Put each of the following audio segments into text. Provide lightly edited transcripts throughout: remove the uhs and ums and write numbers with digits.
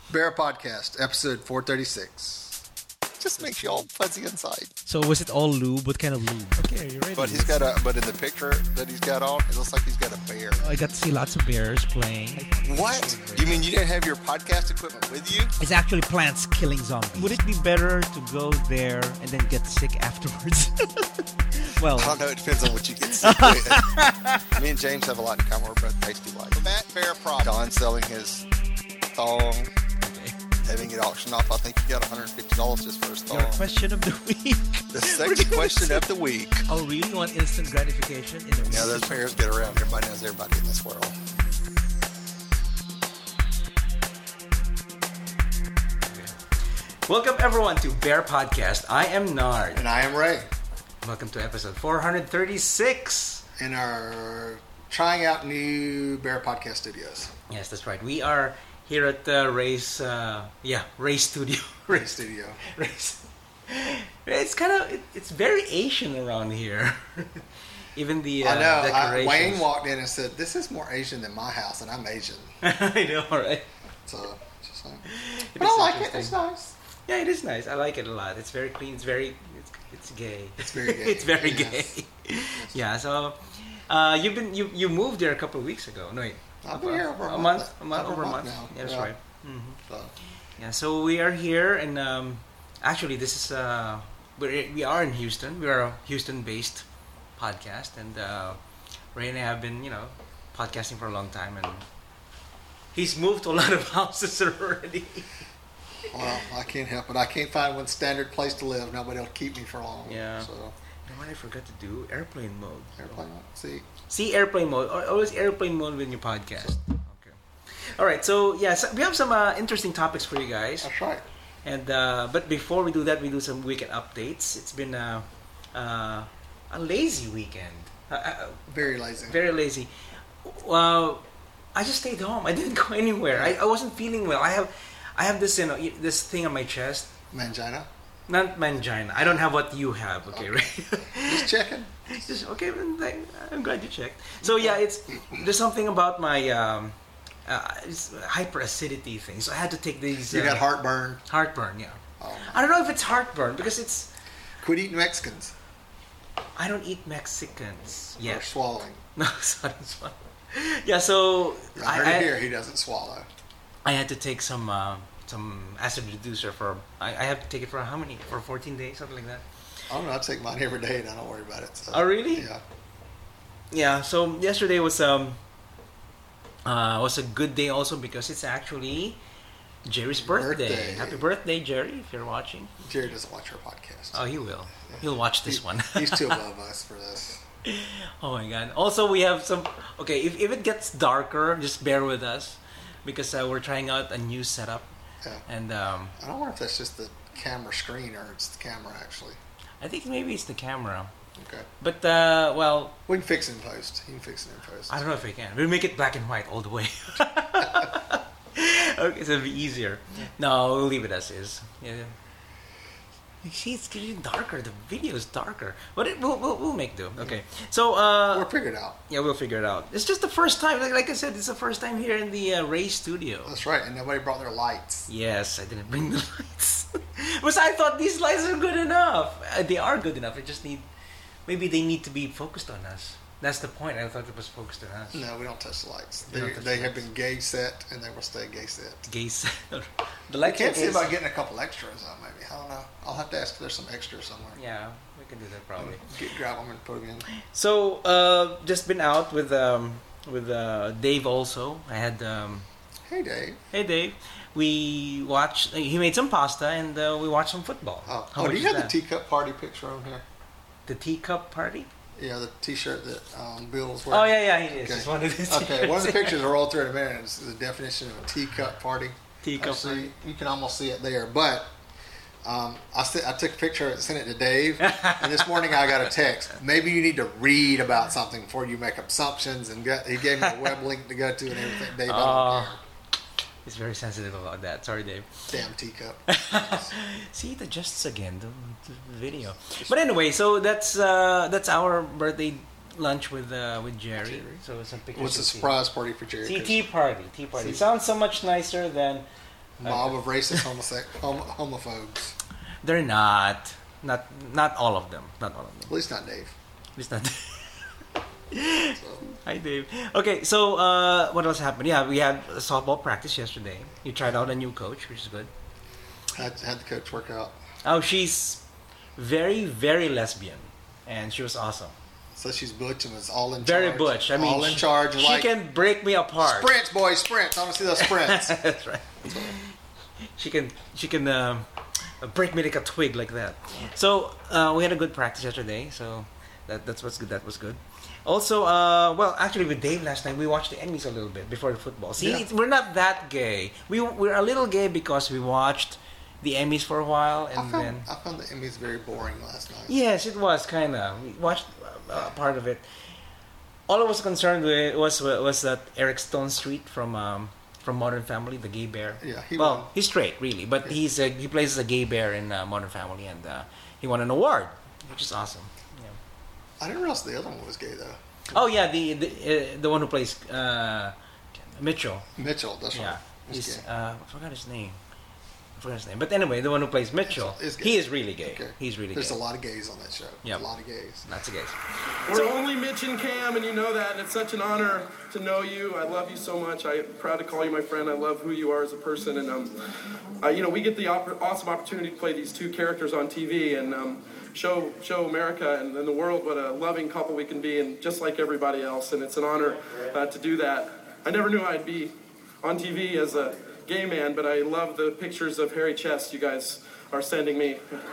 Bear Podcast, episode 436. Just makes you all fuzzy inside. So was it all lube? What kind of lube? Okay, are you ready? But but in the picture that he's got on, it looks like he's got a bear. I got to see lots of bears playing. What? You mean you didn't have your podcast equipment with you? It's actually plants killing zombies. Would it be better to go there and then get sick afterwards? Well, I don't know. It depends on what you get sick with. Me and James have a lot in common. We're both pasty white. Matt Bear Prop. Don selling his thong. Having it auctioned off. I think he got $150 just for his thong. Your question of the week. The second question of the week. Oh, really? You want instant gratification? Yeah, those bears get around. Everybody knows everybody in this world. Welcome everyone to Bear Podcast. I am Nard. And I am Ray. Welcome to episode 436. In our trying out new Bear Podcast studios. Yes, that's right. We are here at Ray's, Ray's studio. Ray's studio. Ray's. It's very Asian around here. Even the I know. decorations. Wayne walked in and said, "This is more Asian than my house," and I'm Asian. I know, right? So, just like, It but is I like it. interesting. It's nice. Yeah, it is nice. I like it a lot. It's very clean. It's gay. It's very gay. It's very Yes. gay. Yeah. So, you moved there a couple of weeks ago. No, wait. I've been here over a Over month a month. now. Yeah, that's right. Mm-hmm. So, Yeah, so we are here, and actually, this is we are in Houston. We are a Houston-based podcast, and Ray and I have been, podcasting for a long time, and he's moved to a lot of houses already. well, I can't help it. I can't find one standard place to live. Nobody will keep me for long. Yeah. So, You know what I forgot to do? Airplane mode. airplane. See, Airplane mode. Always airplane mode when you podcast. Okay. All right. So we have some interesting topics for you guys. that's right. And but before we do that, we do some weekend updates. It's been a lazy weekend. Very lazy. Very lazy. I just stayed home. I didn't go anywhere. I wasn't feeling well. I have this this thing on my chest. Mangina. Not mangina. I don't have what you have. Okay, right? Just checking. Just, okay, I'm glad you checked. So yeah, there's something about my hyperacidity thing. So I had to take these. You got heartburn. Heartburn, yeah. Oh. I don't know if it's heartburn because it's. Quit eating Mexicans. I don't eat Mexicans Or yet. swallowing. No, sorry. Yeah, so I heard it here. He doesn't swallow. I had to take some acid reducer for. I have to take it for how many? For 14 days, something like that. I don't know. I take mine every day and I don't worry about it. So, Oh, really? Yeah. Yeah. So yesterday was a good day also because it's actually Jerry's birthday. Happy birthday, Jerry! If you're watching. Jerry doesn't watch our podcast. Oh, he will. He'll watch this one. He's too above us for this. Oh my god. Also, we have some. Okay, if it gets darker, just bear with us because we're trying out a new setup. Yeah. And I don't know if that's just the camera screen or it's the camera actually. I think maybe it's the camera. Okay. But well, We can fix it in post. You can fix it in post. I don't know if we can. We'll make it black and white all the way. Okay, so it'll be easier. No, we'll leave it as is. Yeah. You see, it's getting darker. The video is darker, but we'll make do. Okay, so We'll figure it out. yeah, we'll figure it out. It's just the first time. Like I said, it's the first time here in the Ray studio. That's right. And nobody brought their lights. Yes, I didn't bring the lights. But I thought these lights are good enough. They are good enough. Maybe they need to be focused on us. That's the point. I thought it was focused on us. No, we don't touch the lights. We don't touch They the have lights. been gay set and they will stay gay set. Gays. The I lights can't are see gays. about getting a couple extras on maybe. I don't know. I'll have to ask if there's some extras somewhere. Yeah, we can do that probably. Grab them and put them in. So, just been out with Dave also. I had Hey, Dave. hey Dave. We watched. He made some pasta and we watched some football. How Oh, much do is you have that? the teacup party picture on here? The teacup party? Yeah, the T-shirt that Bill's wearing. Oh yeah, he is. Okay. It's one of his Okay, one of the t-shirts. pictures I'll roll through in a minute is the definition of a teacup party. Teacup Actually, you can almost see it there. But I took a picture and sent it to Dave. And this morning I got a text. Maybe you need to read about something before you make assumptions. And he gave me a web link to go to and everything. Dave, I don't care. He's very sensitive about that. Sorry, Dave. Damn teacup. See, it adjusts again the video. But anyway, so that's our birthday lunch with Jerry. So some pictures. What's a to see. surprise party for Jerry? See, tea party. See. Sounds so much nicer than mob of racist homophobes. They're not all of them. Not all of them. At least not Dave. At least not. So, Hi, Dave. Okay, so what else happened? Yeah, we had a softball practice yesterday. You tried out a new coach, which is good. had the coach work out. Oh, she's very, very lesbian, and she was awesome. So she's butch and was all in Very charge. butch. I mean, all in charge. She can break me apart. Sprints, boys, sprints. I want to see those sprints. That's right. She can break me like a twig like that. So we had a good practice yesterday. So that's what's good. That was good. Also, well, actually, with Dave last night, we watched the Emmys a little bit before the football. See, Yeah. we're not that gay. We're a little gay because we watched the Emmys for a while, and I found the Emmys very boring last night. yes, it was kind of. We watched part of it. All I was concerned with was that Eric Stone Street from Modern Family, the gay bear. Yeah, he's straight, really, but Yeah. he plays a gay bear in Modern Family, and he won an award, which is awesome. Yeah. I didn't realize the other one was gay though. Oh yeah, the one who plays Mitchell. Mitchell, that's Yeah, right. He's he's gay. I forgot his name. But anyway, the one who plays Mitchell, Is gay. he is really gay. Okay. He's really There's gay. a lot of gays on that show. Yep. A lot of gays. Lots of gays. We're only Mitch and Cam, and you know that, and it's such an honor to know you. I love you so much. I'm proud to call you my friend. I love who you are as a person, and we get the awesome opportunity to play these two characters on TV and show America and the world what a loving couple we can be, and just like everybody else. And it's an honor to do that. I never knew I'd be on TV as a gay man, but I love the pictures of hairy chest you guys are sending me.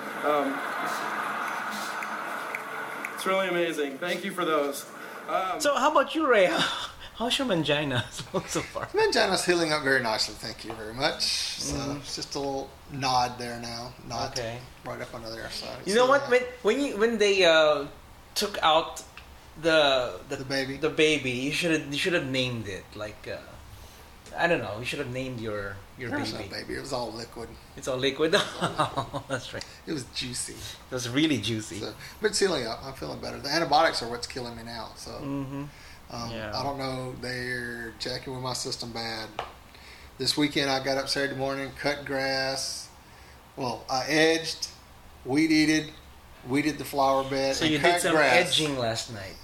It's really amazing. Thank you for those. So how about you, Ray? How's your mangina so far? Mangina's healing up very nicely. Thank you very much. So it's just a little nod there now. Nod Okay. right up under there. So You know what? When they took out the baby? you should have named it like I don't know. You should have named your There baby. was no baby. It was all liquid. It's all liquid. That's right. It was juicy. It was really juicy. So, but it's healing up. I'm feeling better. The antibiotics are what's killing me now. So Yeah. I don't know. They're jacking with my system bad. This weekend I got up Saturday morning, cut grass. Well, I edged, weeded the flower bed, So and you cut did some grass. edging last night.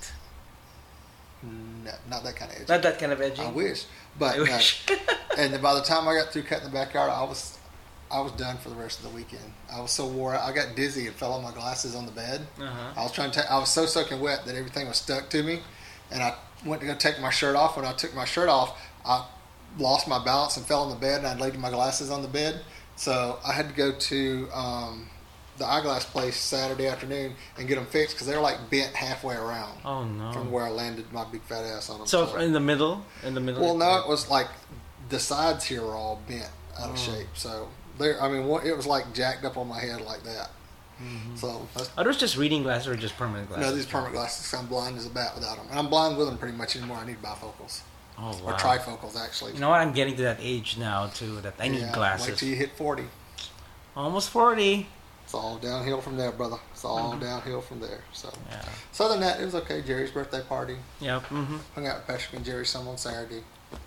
No, not that kind of edging. Not that kind of edging. I wish, but I wish. and then by the time I got through cutting the backyard, I was done for the rest of the weekend. I was so wore out. I got dizzy and fell on my glasses on the bed. Uh-huh. I was so soaking wet that everything was stuck to me, and I went to go take my shirt off. When I took my shirt off, I lost my balance and fell on the bed, and I'd laid my glasses on the bed. So I had to go to the eyeglass place Saturday afternoon and get them fixed because they're like bent halfway around Oh no. from where I landed my big fat ass on them. So in the middle. Well, no, it was like the sides here were all bent out of shape. So it was like jacked up on my head like that. So Are those just reading glasses or just permanent glasses? no, these permanent glasses. I'm blind as a bat without them, and I'm blind with them pretty much anymore. I need bifocals Oh or wow. trifocals actually. You know what? I'm getting to that age now too that I need Yeah, glasses. Wait till you hit 40. Almost 40. It's all downhill from there, brother. It's all downhill from there. So, Yeah. so other than that, it was okay. Jerry's birthday party. Yep. Mm-hmm. Hung out with Patrick and Jerry some on Saturday.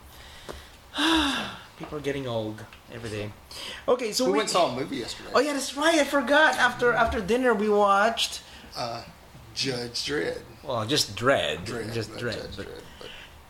People are getting old every day. Okay, so We went and saw a movie yesterday. Oh yeah, that's right. I forgot. After dinner, we watched. Judge Dredd. Well, just Dread. Just but Dread. Judge But Dredd, but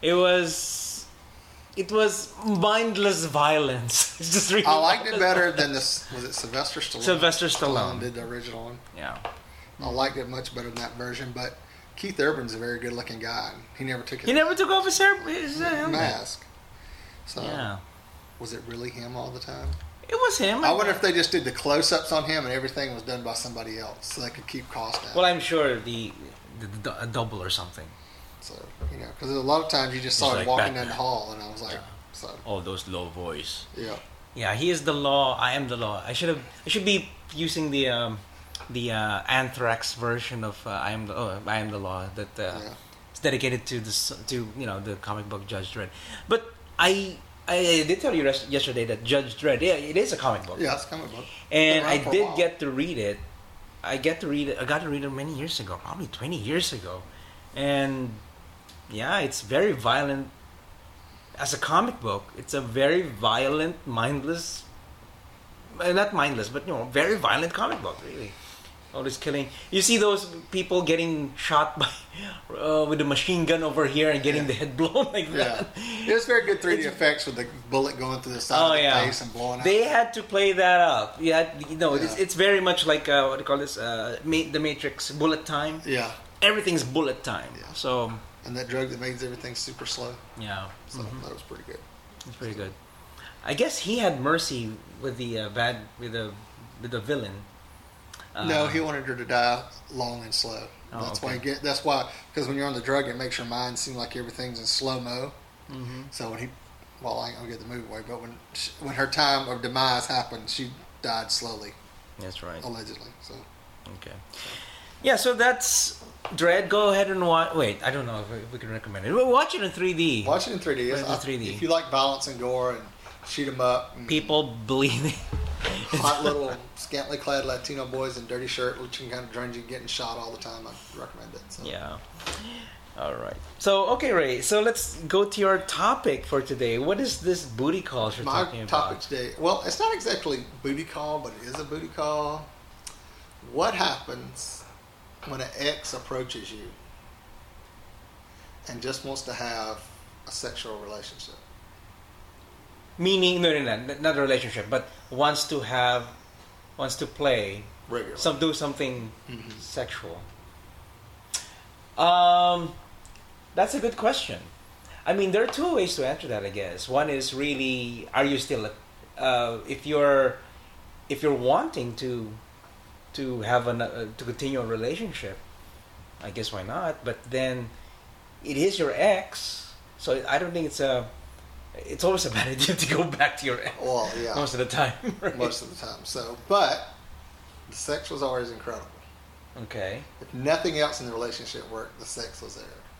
it was mindless violence. It's just really I liked it better than this. Was it Sylvester Stallone? Sylvester Stallone. did the original one. Yeah. I liked it much better than that version, but Keith Urban's a very good-looking guy. He never took He never took off his helmet. mask. So, Yeah. was it really him all the time? It was him. I wonder if they just did the close-ups on him and everything was done by somebody else, so they could keep costs down. Well, I'm sure a double or something. So, because a lot of times you just saw He's him like walking Batman. down the hall, and I was like, so, Oh, those low voice. yeah. Yeah, he is the law. I am the law. I should be using the Anthrax version of I am the law that is dedicated to the comic book Judge Dredd. But I did tell you yesterday that Judge Dredd, it is a comic book. Yeah, it's a comic book. And Been I around for a did while. get to read it. I got to read it many years ago, probably 20 years ago. And yeah, it's very violent. As a comic book, it's a very violent, mindless not mindless, but very violent comic book, really. All this killing. You see those people getting shot by with a machine gun over here and getting the head blown like that. It was very good 3D effects with the bullet going through the side of the face and blowing out. They had to play that up. It's very much like what do you call this? The Matrix, bullet time. Yeah. Everything's bullet time. Yeah. So. And that drug that makes everything super slow. Yeah. So that was pretty good. It's pretty good. I guess he had mercy with the villain. No, he wanted her to die long and slow. That's why because when you're on the drug, it makes your mind seem like everything's in slow mo. Mm-hmm. So I ain't gonna get the movie away, but when her time of demise happened, she died slowly. That's right. Allegedly. So. Okay. Yeah. So that's Dredd. Go ahead and watch. Wait, I don't know if we can recommend it. Watch it in 3D. Watch it in 3D. If you like violence and gore and shoot 'em up, people bleeding. Hot little scantily clad Latino boys in dirty shirt looking kind of drungy getting shot all the time. I recommend it. So. Yeah. All right. So, okay, Ray. So let's go to your topic for today. What is this booty call you're talking about? My topic today, well, it's not exactly booty call, but it is a booty call. What happens when an ex approaches you and just wants to have a sexual relationship? Meaning, no, not a relationship, but wants to play regularly, do something sexual. That's a good question. I mean, there are two ways to answer that, I guess. One is really, are you still, if you're wanting to have to continue a relationship, I guess why not? But then it is your ex, so I don't think it's always a bad idea to go back to your ex. Well, yeah. Most of the time. Right? Most of the time. So, but the sex was always incredible. Okay. If nothing else in the relationship worked, the sex was there.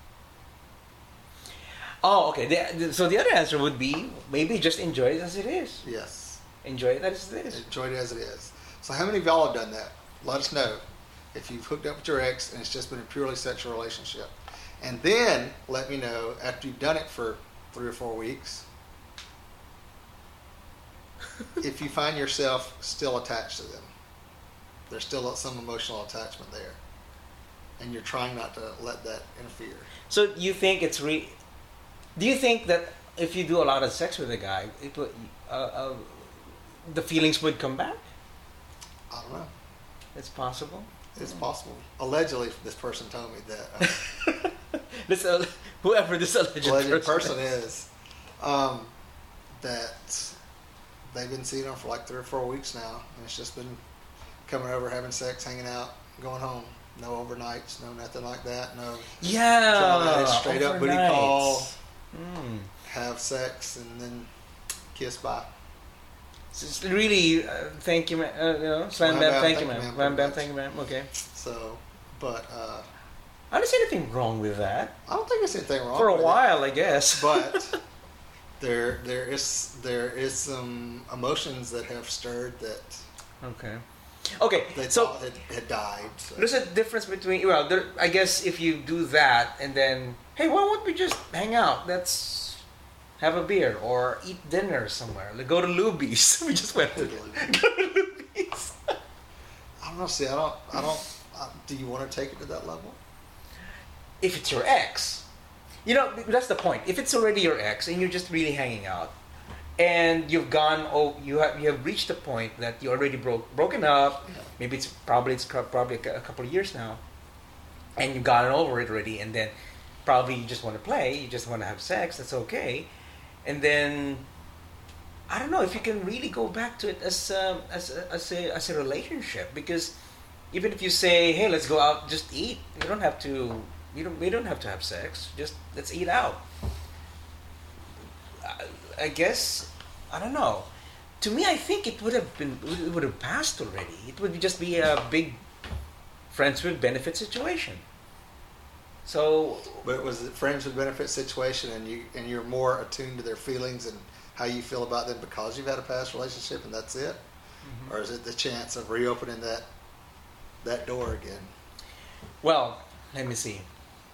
Oh, okay. So the other answer would be maybe just enjoy it as it is. Yes. Enjoy it as it is. Enjoy it as it is. So how many of y'all have done that? Let us know if you've hooked up with your ex and it's just been a purely sexual relationship. And then let me know after you've done it for 3 or 4 weeks if you find yourself still attached to them. There's still some emotional attachment there. And you're trying not to let that interfere. So you think do you think that if you do a lot of sex with a guy, it would, the feelings would come back? I don't know. It's possible? It's possible. Allegedly, this person told me that. Whoever this alleged person is, that they've been seeing him for like 3 or 4 weeks now, and it's just been coming over, having sex, hanging out, going home. No overnights, no nothing like that. No. Straight up booty call. Have sex and then kiss bye. It's really thank you, man. Slam bam, thank you, man. Slam bam, thank you, man. Okay. So, but I don't see anything wrong with that. I don't think there's anything wrong for a with while, I guess. But there is some emotions that have stirred that. Okay, they so thought it had died. So. There's a difference between I guess if you do that and then hey, why won't we just hang out? Let's have a beer or eat dinner somewhere. Like go to Luby's. We just went to go to Luby's. I don't know. See, I don't. Do you want to take it to that level? If it's your ex, that's the point. If it's already your ex and you're just really hanging out, and you've gone, you have reached a point that you already broken up. Yeah. Maybe it's probably a couple of years now, and you've gotten over it already. And then probably you just want to play, you just want to have sex. That's okay. And then I don't know if you can really go back to it as a relationship, because even if you say, hey, let's go out, just eat. We don't have to have sex. Just let's eat out. I guess, I don't know. To me, I think it would have passed already. It would just be a big friends with benefit situation. So, but was it friends with benefit situation, and you're more attuned to their feelings and how you feel about them because you've had a past relationship, and that's it, or is it the chance of reopening that door again? Well, let me see.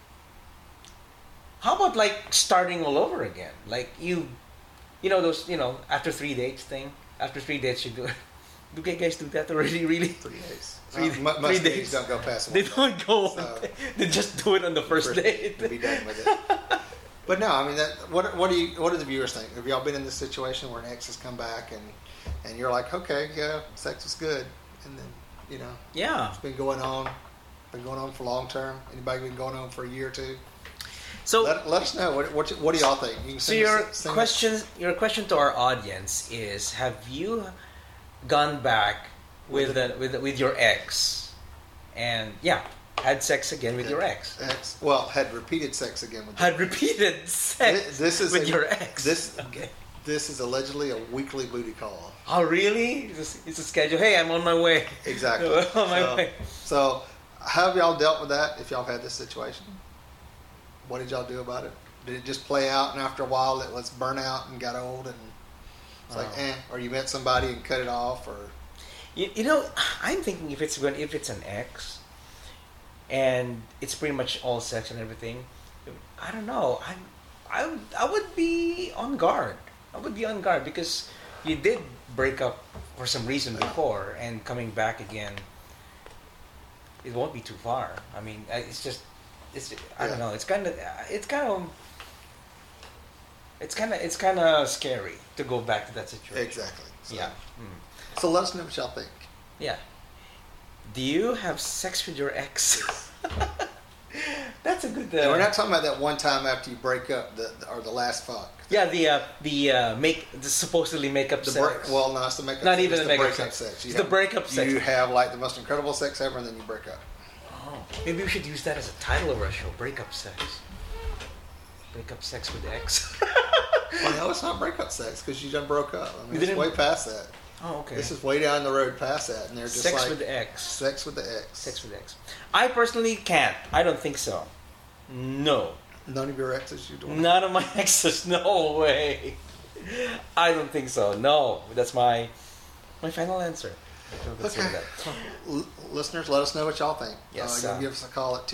How about like starting all over again? Like those, after 3 dates thing. After 3 dates, you do it. Do you guys do that already? Really? 3 days. Three- Most 3 days days. don't go past They 1 day. don't go. So- They just do it on the first date. To be done with it. But no, I mean, what do the viewers think? Have y'all been in this situation where an ex has come back and you're like, okay, yeah, sex was good, and then Yeah. it's been going on for long term. Anybody been going on for a year or two? So, Let us know. What do y'all think? You can so send your us- send us- question to our audience is: have you gone back with your ex, and had sex again with your ex? Had repeated sex again with Had repeated sex This is with your ex. Okay. This is allegedly a weekly booty call. Oh, really? It's a schedule. Hey, I'm on my way. Exactly. On my way. So, how have y'all dealt with that? If y'all have had this situation, what did y'all do about it? Did it just play out, and after a while, it was burnout and got old, and it's like, or you met somebody and cut it off, or You know, I'm thinking if it's an ex, and it's pretty much all sex and everything, I don't know. I would be on guard. I would be on guard because you did break up for some reason before, and coming back again, it won't be too far. I mean, I don't know. It's kind of scary to go back to that situation. exactly. So, Yeah. So let us know what y'all think. Yeah. Do you have sex with your ex? That's a good. And we're not talking about that one time after you break up, or the last fuck. Yeah, the supposedly makeup sex. Well, no, it's the makeup. Not sex. even It's the makeup breakup sex. You It's the breakup sex. You have like the most incredible sex ever, and then you break up. Oh, maybe we should use that as a title of our show: breakup sex. Breakup sex with ex. Well, no, it's not breakup sex because you done broke up. I mean, it's didn't- way past that. Oh, okay. This is way down the road past that, and they're just Sex like with the ex. sex with the ex. Sex with ex. I personally can't. I don't think so. No. None of your exes you doing. None of my exes. No way. I don't think so. No. That's my final answer. Let's Okay. say that. Listeners, let us know what y'all think. Yes, You can give us a call at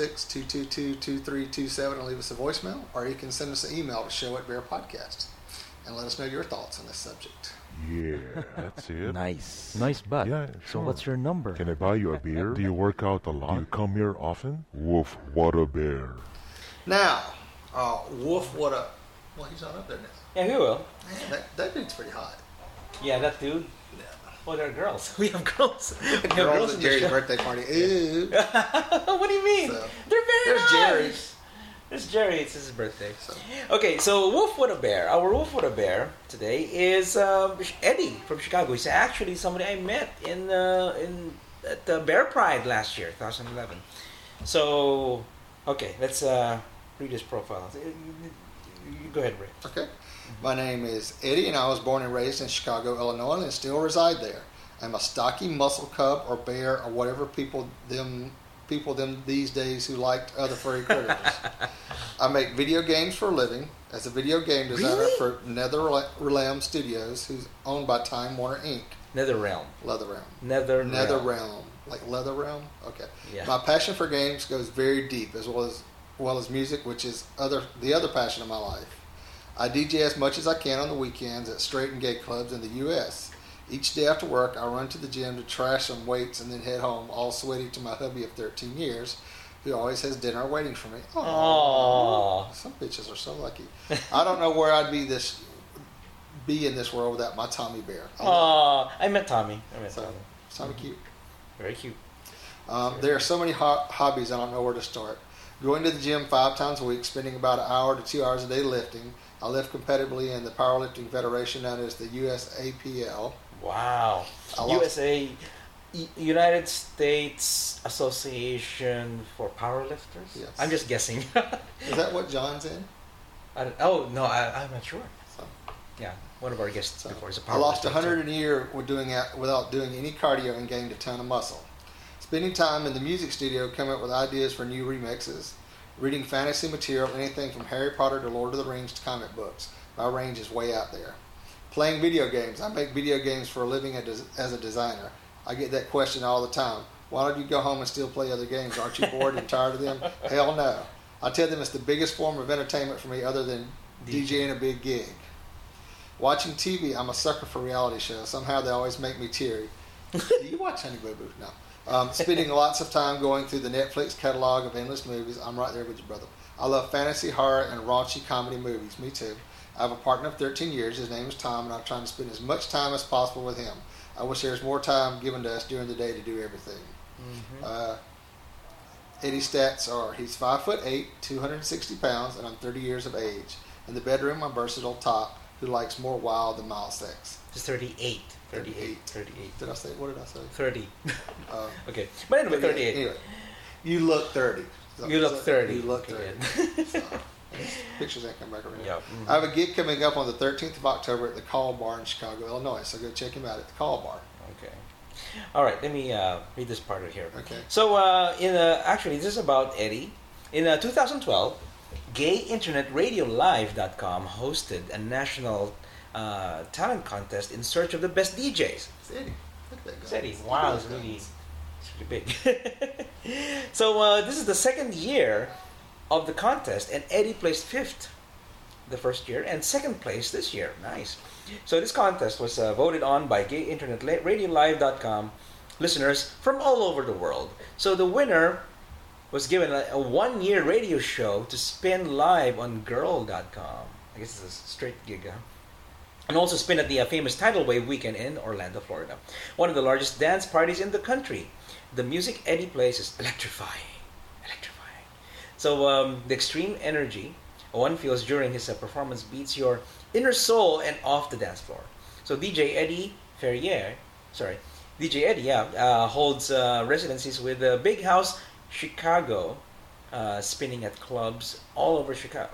206-222-2327 and leave us a voicemail, or you can send us an email to show@bearpodcast and let us know your thoughts on this subject. Yeah, that's it. Nice. Nice butt. Yeah, So sure. what's your number? Can I buy you a beer? Do you work out a lot? Do you come here often? Woof, what a bear. Now, Wolf, what up? Well, he's not up there now. Yeah, we will. Man, that dude's pretty hot. Yeah, that dude. Well, they're girls. We have girls. We have Girls in at the Jerry's show. birthday party. Ooh. What do you mean? So, They're very there's nice. Jerry's. There's Jerry. It's his birthday. So. Okay, so Wolf with a Bear. Our Wolf with a Bear today is Eddie from Chicago. He's actually somebody I met at the Bear Pride last year, 2011. So, okay, let's read his profile. You go ahead, Ray. Okay. My name is Eddie, and I was born and raised in Chicago, Illinois, and still reside there. I'm a stocky muscle cub or bear or whatever people them these days who liked other furry critters. I make video games for a living as a video game designer Really? for NetherRealm Studios, who's owned by Time Warner Inc. Netherrealm. Leatherrealm. Netherrealm. NetherRealm. Like Leatherrealm? Okay. Yeah. My passion for games goes very deep, as well as music, which is the other passion of my life. I DJ as much as I can on the weekends at straight and gay clubs in the U.S. Each day after work, I run to the gym to trash some weights and then head home, all sweaty to my hubby of 13 years, who always has dinner waiting for me. Aww. Some bitches are so lucky. I don't know where I'd be in this world without my Tommy Bear. Aw, I met Tommy. So, Tommy cute. Very cute. There are so many hobbies, I don't know where to start. Going to the gym 5 times a week, spending about an hour to 2 hours a day lifting. I lift competitively in the powerlifting federation known as the USAPL. Wow. USA, United States Association for Powerlifters? Yes. I'm just guessing. Is that what John's in? I'm not sure. So, Yeah, one of our guests before is a powerlifter. I lost too. 100 in a year without doing any cardio and gained a ton of muscle. Spending time in the music studio, coming up with ideas for new remixes. Reading fantasy material, anything from Harry Potter to Lord of the Rings to comic books. My range is way out there. Playing video games. I make video games for a living as a designer. I get that question all the time. Why don't you go home and still play other games? Aren't you bored and tired of them? Hell no. I tell them it's the biggest form of entertainment for me other than DJing a big gig. Watching TV, I'm a sucker for reality shows. Somehow they always make me teary. Do you watch Honey Boo Boo? No. Spending lots of time going through the Netflix catalog of endless movies. I'm right there with you, brother. I love fantasy, horror, and raunchy comedy movies. Me too. I have a partner of 13 years. His name is Tom, and I'm trying to spend as much time as possible with him. I wish there was more time given to us during the day to do everything. Eddie's stats are he's 5'8", 260 pounds, and I'm 30 years of age. In the bedroom, I'm versatile top who likes more wild than mild sex. It's 38. 38. Did I say? What did I say? 30. Okay. But anyway, 38. Anyway, you look 30. You look 30. You look 30. Okay. So, pictures ain't come back around. Yeah. I have a gig coming up on the 13th of October at the Call Bar in Chicago, Illinois. So go check him out at the Call Bar. Okay. All right. Let me read this part right here. Okay. So, actually, this is about Eddie. In 2012, GayInternetRadioLive.com hosted a national talent contest in search of the best DJs. It's Eddie. Look at that guy. It's Eddie. Wow, it's really big. So, this is the second year of the contest, and Eddie placed 5th the first year and 2nd place this year. Nice. So this contest was voted on by GayInternetRadioLive.com listeners from all over the world. So the winner was given a 1-year radio show to spin live on Girl.com. I guess it's a straight gig, huh? And also spin at the famous Tidal Wave weekend in Orlando, Florida. One of the largest dance parties in the country. The music Eddie plays is electrifying. So the extreme energy one feels during his performance beats your inner soul and off the dance floor. So DJ Eddie, holds residencies with Big House Chicago, spinning at clubs all over Chicago.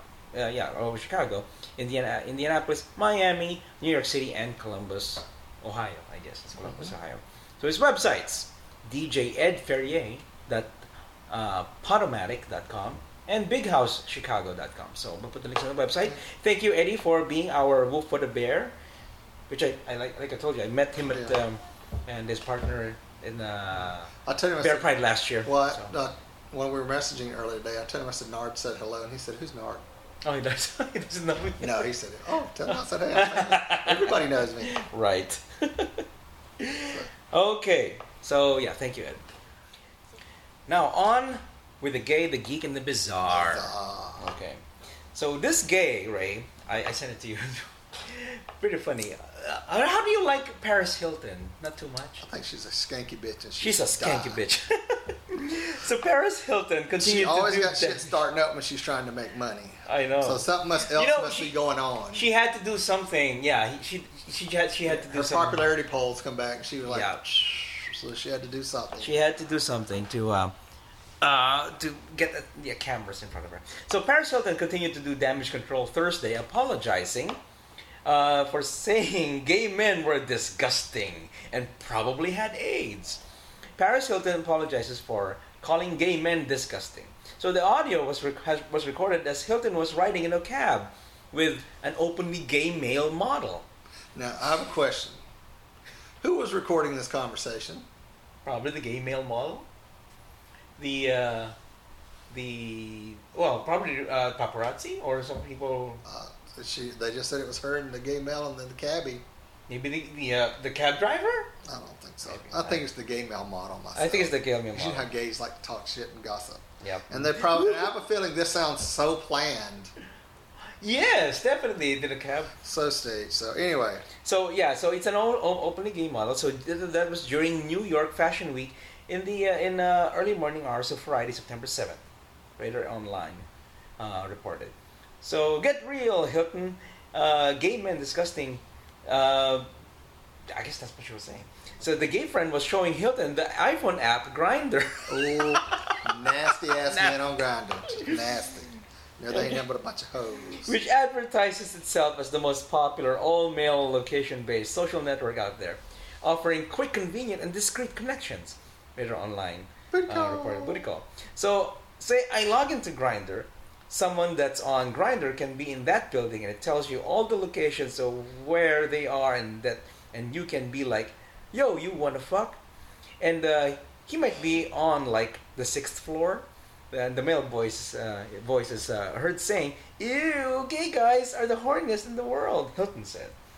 Indianapolis, Miami, New York City, and Columbus, Ohio. I guess it's Columbus, Ohio. So his websites, djedferrier.podomatic.com and bighousechicago.com. So we'll put the links on the website. Thank you, Eddie, for being our Wolf for the Bear, which I like I told you, I met him at and his partner in I'll tell you Bear Pride last year. Well, so. when we were messaging earlier today, I told him, I said, Nard said hello, and he said, who's Nard? Oh, he does. He doesn't know me. No, he said, oh, tell him I said, hey, everybody knows me. Right. Okay. So, yeah, thank you, Ed. Now, on with the gay, the geek, and the bizarre. Okay. So, this gay, Ray, I sent it to you. Pretty funny. How do you like Paris Hilton? Not too much? I think she's a skanky bitch. And she's a skanky bitch. So, Paris Hilton continued to do... She always got shit starting up when she's trying to make money. I know. So, something else must be going on. She had to do something. Yeah, she had to do something. Her popularity polls come back, and she was like... Yeah. So, she had to do something. She had to do something to get the cameras in front of her. So Paris Hilton continued to do damage control Thursday, apologizing for saying gay men were disgusting and probably had AIDS. Paris Hilton apologizes for calling gay men disgusting. So the audio was recorded as Hilton was riding in a cab with an openly gay male model. Now, I have a question. Who was recording this conversation? Probably the gay male model. Probably paparazzi or some people. They just said it was her and the gay male and then the cabbie. Maybe the cab driver. I don't think so. I think it's the gay male model myself. I think it's the gay male model. You know how gays like to talk shit and gossip. Yep. And they probably. And I have a feeling this sounds so planned. Yes, definitely did a cab. So staged. So anyway. So it's an openly gay model. So that was during New York Fashion Week. In the early morning hours of Friday, September 7th, Radar Online reported. So get real, Hilton. Gay men disgusting. I guess that's what she was saying. So the gay friend was showing Hilton the iPhone app Grindr. Oh, nasty ass men on Grindr. Nasty. They ain't nothing but a bunch of hoes. Which advertises itself as the most popular all-male location-based social network out there, offering quick, convenient, and discreet connections. Radar Online reported booty call. So, say I log into Grindr, someone that's on Grindr can be in that building, and it tells you all the locations of where they are, and you can be like, "Yo, you wanna fuck?" And he might be on like the 6th floor, and the male voice is heard saying, "Ew, gay guys are the horniest in the world," Hilton said.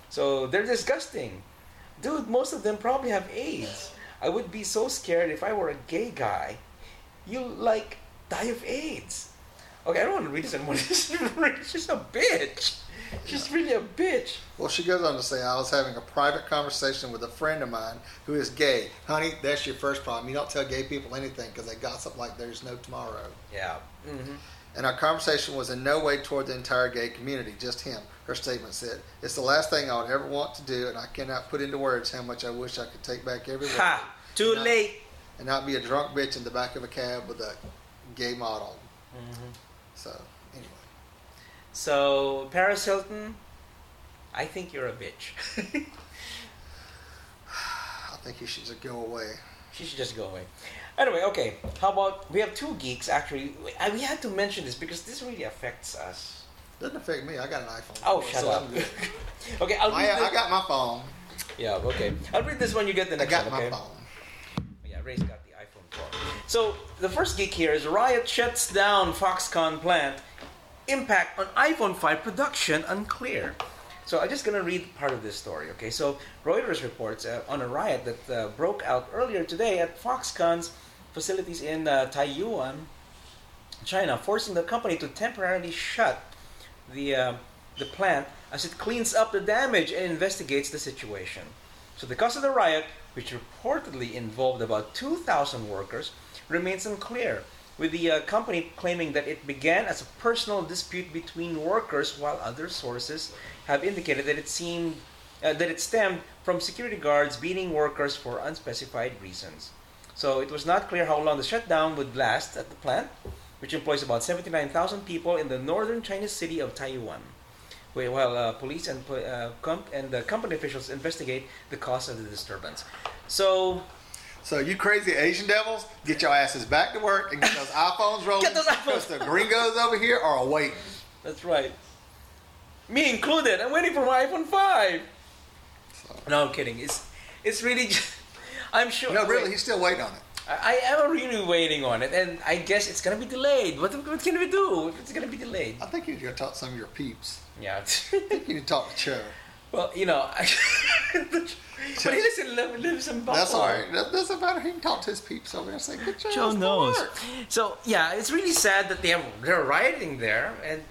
So they're disgusting. Dude, most of them probably have AIDS. I would be so scared if I were a gay guy. You, like, die of AIDS. Okay, I don't want to read this anymore. She's a bitch. She's really a bitch. Well, she goes on to say, I was having a private conversation with a friend of mine who is gay. Honey, that's your first problem. You don't tell gay people anything because they gossip like there's no tomorrow. Yeah. Mm-hmm. And our conversation was in no way toward the entire gay community, just him. Her statement said, it's the last thing I would ever want to do, and I cannot put into words how much I wish I could take back every word. Ha! Too late. And not be a drunk bitch in the back of a cab with a gay model. Mm-hmm. So, anyway. So, Paris Hilton, I think you're a bitch. I think you should just go away. She should just go away. Anyway, okay. How about, we have two geeks, actually. We had to mention this because this really affects us. Doesn't affect me. I got an iPhone. Oh, shut up. I'm good. Okay, I got my phone. Yeah, okay. I'll read this one, you get the next I got one, okay? my phone. Yeah, Ray's got the iPhone 12. So, the first geek here is riot shuts down Foxconn plant. Impact on iPhone 5 production unclear. So, I'm just going to read part of this story, okay? So, Reuters reports on a riot that broke out earlier today at Foxconn's facilities in Taiyuan, China, forcing the company to temporarily shut the plant as it cleans up the damage and investigates the situation. So the cause of the riot, which reportedly involved about 2,000 workers, remains unclear, with the company claiming that it began as a personal dispute between workers, while other sources have indicated that it stemmed from security guards beating workers for unspecified reasons. So it was not clear how long the shutdown would last at the plant, which employs about 79,000 people in the northern Chinese city of Taiyuan, while police and the company officials investigate the cause of the disturbance. So you crazy Asian devils, get your asses back to work and get those iPhones rolling. Get those iPhones. Because the gringos over here are waiting. That's right. Me included. I'm waiting for my iPhone 5. No, I'm kidding. It's really just, I'm sure. No, really, he's still waiting on it. I am really waiting on it, and I guess it's going to be delayed. What can we do if it's going to be delayed? I think you need to talk to some of your peeps. Yeah. I think you need to talk to Cho. Well, you know, but he lives in Buffalo. That's all right. That doesn't matter. He can talk to his peeps over there and say, good job. Joe knows. So, yeah, it's really sad that they're rioting there, and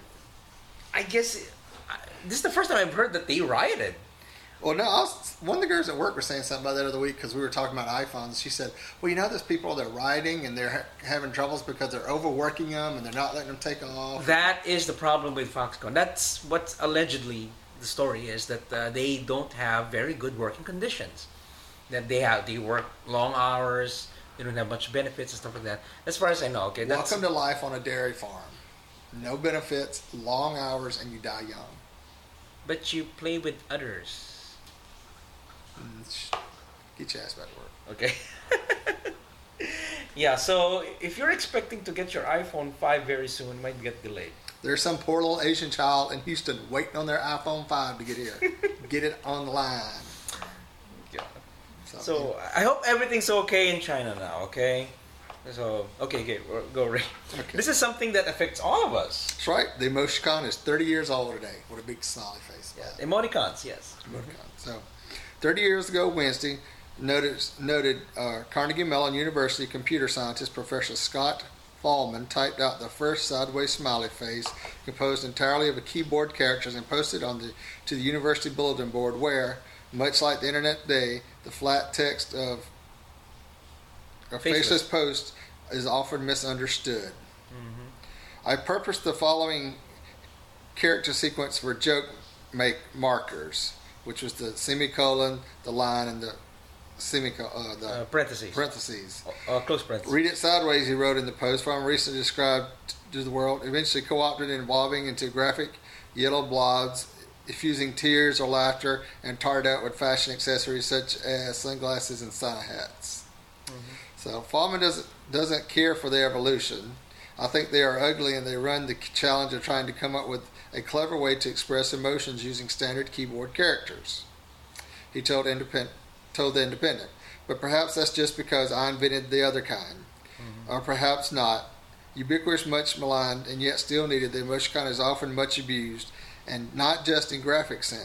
I guess this is the first time I've heard that they rioted. Well, no, one of the girls at work were saying something about that other week because we were talking about iPhones. She said, well, you know, there's people that are rioting and they're having troubles because they're overworking them and they're not letting them take off. That is the problem with Foxconn. That's what allegedly the story is, that they don't have very good working conditions. That they work long hours, they don't have much benefits and stuff like that. As far as I know, okay. Welcome to life on a dairy farm. No benefits, long hours, and you die young. But you play with others. Get your ass back to work. Okay. Yeah, so if you're expecting to get your iPhone 5 very soon, it might get delayed. There's some poor little Asian child in Houston waiting on their iPhone 5 to get here. Get it on the line. Yeah. So I hope everything's okay in China now, okay? So, okay, go Ray. Okay. This is something that affects all of us. That's right. The emoticon is 30 years old today with a big smiley face. Yeah, emoticons, yes. Emoticons. So, 30 years ago Wednesday, noted Carnegie Mellon University computer scientist Professor Scott Fahlman typed out the first sideways smiley face composed entirely of keyboard characters and posted to the university bulletin board where, much like the internet today, the flat text of a faceless post is often misunderstood. Mm-hmm. I purposed the following character sequence for joke markers, which was the semicolon, the line, and the parentheses. Close parentheses. Read it sideways, he wrote in the post. From recently described to the world, eventually co-opted and evolving into graphic yellow blobs, effusing tears or laughter, and tarred out with fashion accessories such as sunglasses and Santa hats. Mm-hmm. So Fahlman doesn't care for their evolution. I think they are ugly, and they run the challenge of trying to come up with a clever way to express emotions using standard keyboard characters. He told the Independent. But perhaps that's just because I invented the other kind. Mm-hmm. Or perhaps not. Ubiquitous, much maligned, and yet still needed, the emoticon is often much abused, and not just in graphic sense.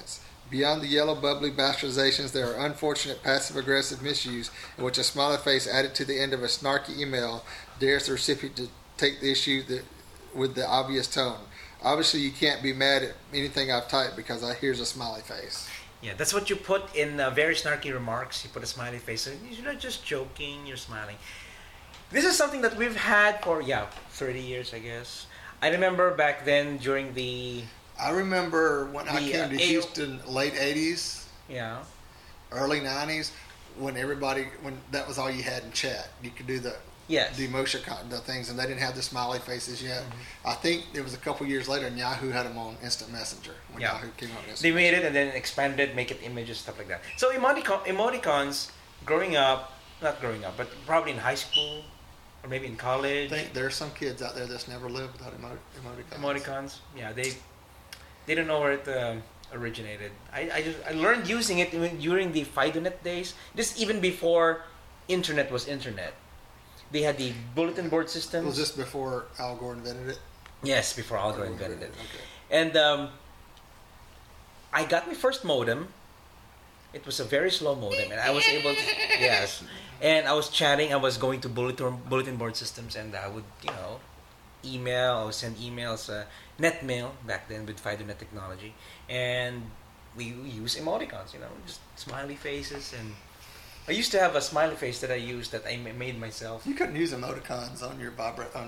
Beyond the yellow bubbly bastardizations, there are unfortunate passive-aggressive misuse in which a smiley face added to the end of a snarky email dares the recipient to take the issue with the obvious tone. Obviously, you can't be mad at anything I've typed because here's a smiley face. Yeah, that's what you put in very snarky remarks. You put a smiley face. You're not just joking, you're smiling. This is something that we've had for, 30 years, I guess. I remember back then during I remember when I came to Houston, late 80s, early 90s, when that was all you had in chat. You could do the emotion the things, and they didn't have the smiley faces yet. Mm-hmm. I think it was a couple years later, and Yahoo had them on Instant Messenger. When Yahoo came out, they made it and then expanded it, make it images, stuff like that. So emoticons, not growing up, but probably in high school or maybe in college. I think there are some kids out there that's never lived without emoticons. Emoticons, they don't know where it originated. I learned using it during the FidoNet days. This even before internet was internet. They had the bulletin board systems. Was this before Al Gore invented it? Yes, before Al Gore invented it. Okay. And I got my first modem. It was a very slow modem, and I was able to and I was chatting. I was going to bulletin board systems, and I would email or send emails, NetMail back then with FidoNet technology, and we use emoticons, just smiley faces. And I used to have a smiley face that I used that I made myself. You couldn't use emoticons on your on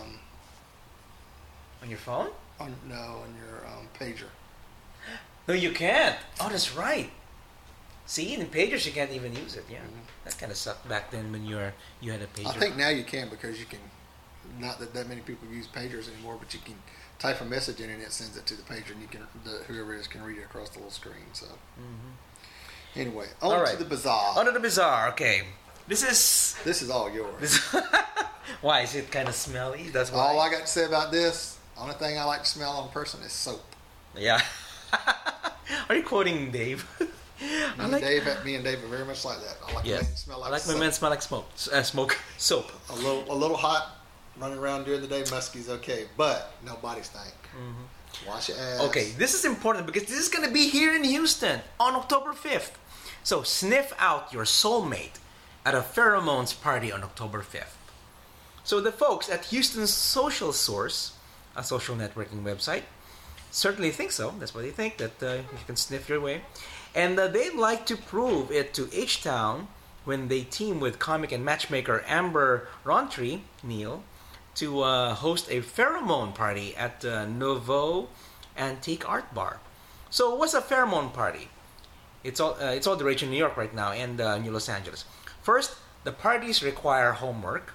your phone? On your pager. No, you can't. Oh, that's right. See, in pagers you can't even use it. Yeah, that kind of sucked back then when you had a pager. I think now you can, because you can. Not that many people use pagers anymore, but you can type a message in and it sends it to the pager, and you can whoever it is can read it across the little screen. So anyway, on to the bazaar. On to the bazaar. Okay, this is all yours. Why is it kind of smelly? That's why. All I got to say about this. Only thing I like to smell on a person is soap. Yeah. Are you quoting Dave? Me and Dave are very much like that. I like men to smell like soap. My men smell like smoke. Soap. A little hot. Running around during the day, muskie's okay, but no body stink. Mm-hmm. Wash your ass. Okay, this is important because this is going to be here in Houston on October 5th. So sniff out your soulmate at a pheromones party on October 5th. So the folks at Houston's Social Source, a social networking website, certainly think so. That's what they think, that you can sniff your way. And they'd like to prove it to H-Town when they team with comic and matchmaker Amber Rountree, Neil, to host a pheromone party at Nouveau Antique Art Bar. So what's a pheromone party? It's all the rage in New York right now and New Los Angeles. First, the parties require homework.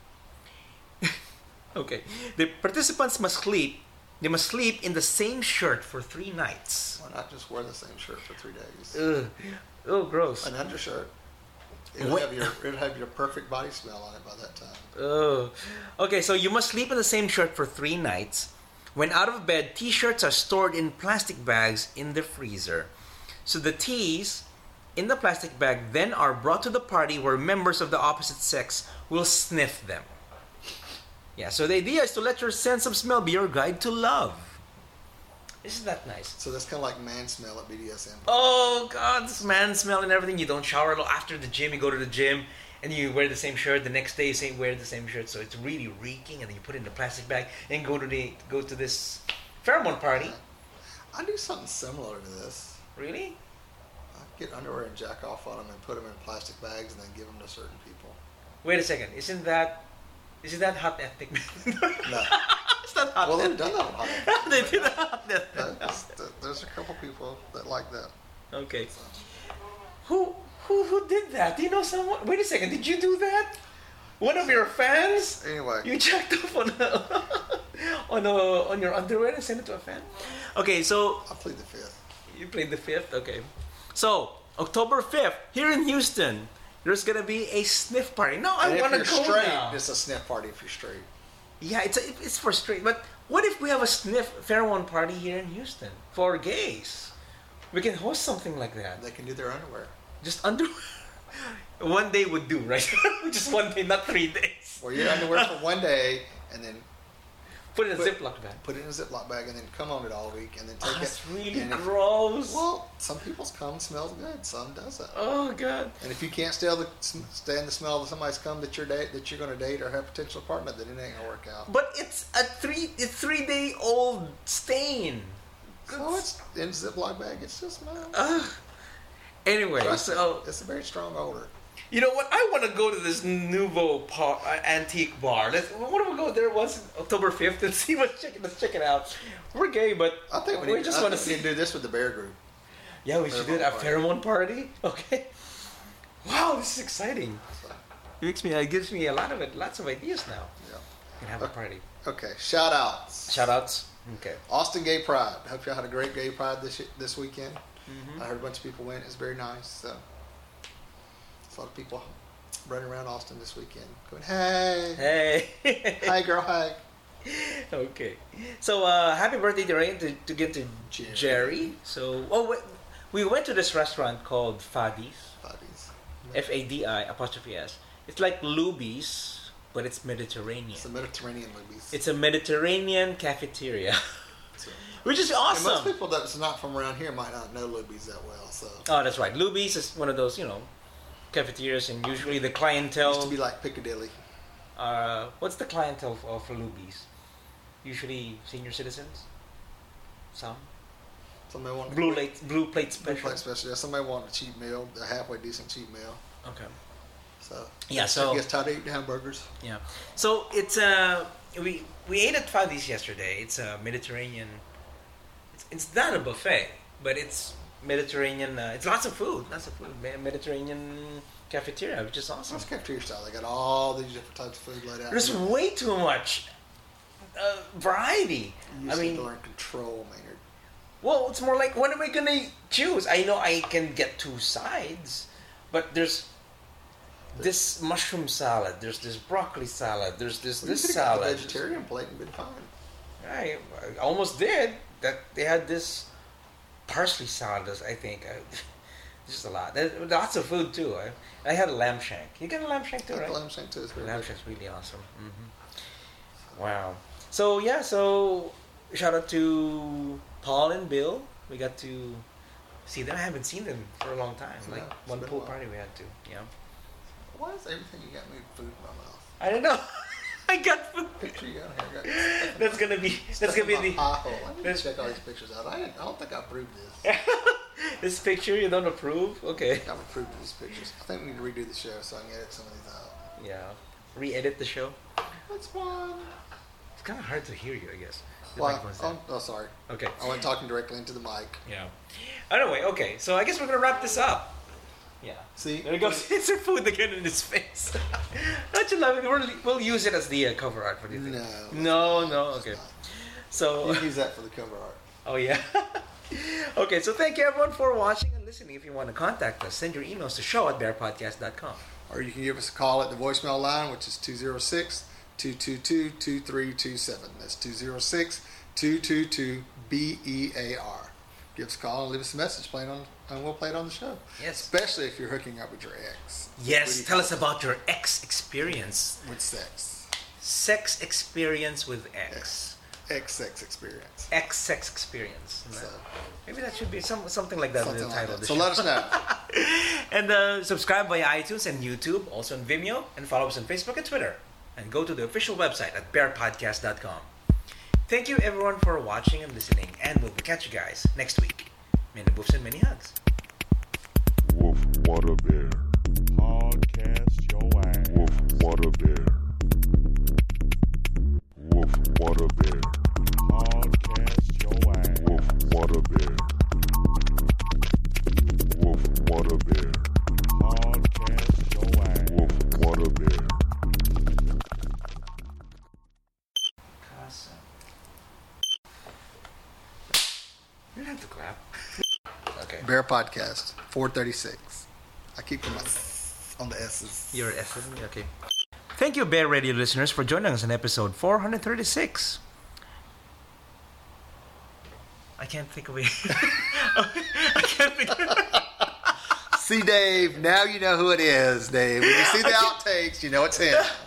Okay. The participants must sleep. They must sleep in the same shirt for 3 nights. Why not just wear the same shirt for 3 days? Ugh. Oh, gross. An undershirt. It'll have your perfect body smell on it by that time. Oh. Okay, so you must sleep in the same shirt for 3 nights. When out of bed, t-shirts are stored in plastic bags in the freezer. So the tees in the plastic bag then are brought to the party where members of the opposite sex will sniff them. Yeah, so the idea is to let your sense of smell be your guide to love. Isn't that nice? So that's kind of like man smell at BDSM. Oh, God, this man smell and everything. You don't shower after the gym. You go to the gym and you wear the same shirt. The next day you wear the same shirt. So it's really reeking, and then you put it in the plastic bag and go to this pheromone party. I do something similar to this. Really? I get underwear and jack off on them and put them in plastic bags and then give them to certain people. Wait a second. Isn't that hot ethnic? No. It's not hot. Well, they've done that on hot ethnic. They did that hot ethnic. There's a couple people that like that. Okay. Who did that? Do you know someone? Wait a second. Did you do that? One of your fans? Anyway. You checked off on your underwear and sent it to a fan? Okay, so I played the 5th. You played the 5th? Okay. So, October 5th, here in Houston, there's going to be a sniff party. No, I want to go straight, now. It's a sniff party if you're straight. Yeah, it's for straight. But what if we have a sniff pheromone party here in Houston for gays? We can host something like that. They can do their underwear. Just underwear? One day would do, right? Just one day, not 3 days. Or your underwear for one day, and then Put it in a Ziploc bag. Put it in a Ziploc bag and then come on it all week and then take it. That's really and gross. Well, some people's cum smells good, some doesn't. Oh God. And if you can't stand the smell of somebody's cum that you're going to date or have a potential partner, then it ain't gonna work out. But it's a 3-day-old stain. So it's in a Ziploc bag. It still smells. Anyway, Trust me, so it's a very strong odor. you know what? I want to go to this Nouveau antique bar. What do we go there once October 5th and see let's check it out. We're gay, but I think we just want to need to do this with the bear group. Yeah, we should do that. A pheromone party. Okay. Wow, this is exciting. It gives me lots of ideas now. Yeah. We can have a party. Okay, shout outs. Shout outs. Okay. Austin Gay Pride. Hope y'all had a great Gay Pride this weekend. Mm-hmm. I heard a bunch of people went. It's very nice. So, a lot of people running around Austin this weekend going, hey. Hey. Hi, girl, hi. Okay. So, happy birthday to Jerry. So, we went to this restaurant called Fadi's. Fadi''s. It's like Luby's, but it's Mediterranean. It's a Mediterranean Luby's. It's a Mediterranean cafeteria. Which is awesome. And most people that's not from around here might not know Luby's that well. So. Oh, that's right. Luby's is one of those, cafeterias, and usually the clientele. Used to be like Piccadilly. What's the clientele for Luby's? Usually senior citizens. Some. Somebody want blue plate special. Blue plate special. Yeah, somebody want a cheap meal, a halfway decent cheap meal. Okay. So yeah, so I guess tired of eating hamburgers. Yeah. So it's we ate at Fadi's yesterday. It's a Mediterranean. It's not a buffet, but it's Mediterranean. It's lots of food. Mediterranean cafeteria, which is awesome. It's cafeteria style. They got all these different types of food laid out. There's way too much variety. You I mean, learn control, Maynard. Well, it's more like, what am I gonna choose? I know I can get 2 sides, but there's this mushroom salad. There's this broccoli salad. There's this salad. A vegetarian plate and been fine. I almost did. That they had this parsley salad. I think just a lot. There's lots of food too. I had a lamb shank. You get a lamb shank too, right? Lamb shank too. Lamb shank's really awesome. Mm-hmm. Wow. So yeah. So shout out to Paul and Bill. We got to see them. I haven't seen them for a long time. Like one pool party we had to. Yeah. Why is everything you got me food in my mouth? I don't know. I got food. Picture you got here. That's gonna be the. I need to check all these pictures out. I don't think I approved this. This picture you don't approve? Okay. I've approved these pictures. I think we need to redo the show so I can edit some of these out. Yeah. Re-edit the show. That's fine. It's kind of hard to hear you, I guess. Sorry. Okay. I went talking directly into the mic. Yeah. Anyway, okay. So I guess we're gonna wrap this up. Yeah. See? There it goes. It's your food again in his face. Don't you love it? We'll use it as the cover art for the thing. No. Okay. So you can use that for the cover art. Oh yeah. Okay. So thank you everyone for watching and listening. If you want to contact us, send your emails to show@bearpodcast.com. Or you can give us a call at the voicemail line, which is 206-222-2327. That's 206-222-BEAR. Give us a call and leave us a message, and we'll play it on the show. Yes. Especially if you're hooking up with your ex. Yes. Tell us about your ex experience. With sex. Sex experience with ex. Ex-sex experience. Ex-sex experience. So, maybe that should be something like that in the title of the show. So let us know. And subscribe via iTunes and YouTube, also on Vimeo, and follow us on Facebook and Twitter. And go to the official website at bearpodcast.com. Thank you everyone for watching and listening, and we'll catch you guys next week. Many boofs and many hugs. Woof, what a bear. Podcast your ass. Woof, what a bear. Woof, what a bear. Podcast your ass. Woof, what a bear. Woof, what a bear. Podcast your ass. Woof, what a bear. You don't have to clap. Okay. Bear Podcast, 436. I keep them on the S's. Your S's? Okay. Thank you, Bear Radio listeners, for joining us in episode 436. I can't think of it. I can't think of it. See, Dave, now you know who it is, Dave. When you see the outtakes, you know it's him.